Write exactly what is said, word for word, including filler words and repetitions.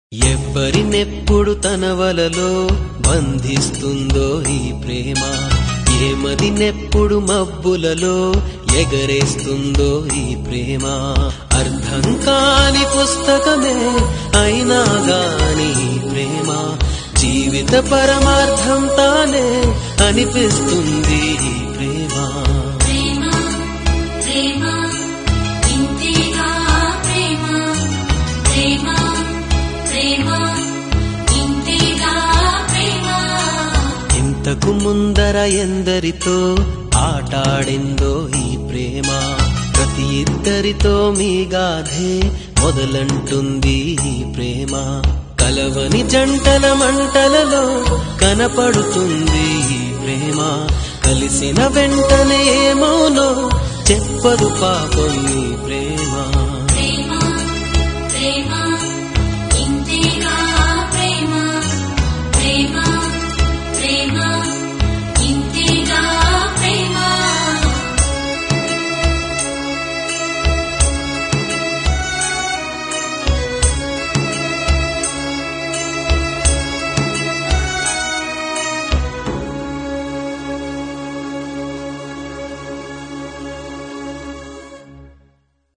ఎవ్వరినెప్పుడు తన వలలో బంధిస్తుందో ఈ ప్రేమ, ఏమదినెప్పుడు మబ్బులలో ఎగరేస్తుందో ఈ ప్రేమ. అర్థం కాని పుస్తకమే అయినా గాని ఈ ప్రేమ జీవిత పరమార్థం తానే అనిపిస్తుంది ఈ ప్రేమ. ఇంతకు ముందర ఎందరితో ఆటాడిందో ఈ ప్రేమ, ప్రతి ఇద్దరితో మీ గాథే మొదలంటుంది ఈ ప్రేమ. కలవని జంటల మంటలలో కనపడుతుంది ఈ ప్రేమ, కలిసిన వెంటనే ఏమోనో చెప్పదు పాపం ఈ ప్రేమ.